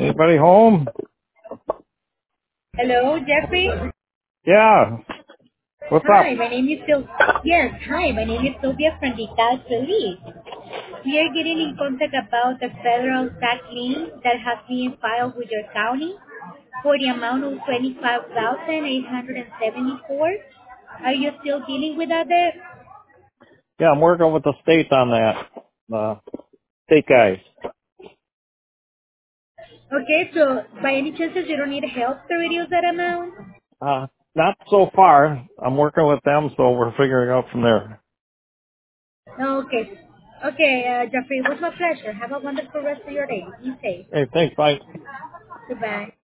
Anybody home? Hello, Jeffrey. Yeah. What's Hi, up? my name is Sylvia. Yes, hi, my name is Sylvia from the Tax Relief. We are getting in contact about the federal tax lien that has been filed with your county for the amount of 25,874. Are you still dealing with that debt? Yeah, I'm working with the state on that. State guys. Okay, so by any chances you don't need help to reduce that amount? Not so far. I'm working with them, so we're figuring out from there. Okay. Okay, Jeffrey, it was my pleasure. Have a wonderful rest of your day. Be safe. Hey, thanks. Bye. Goodbye.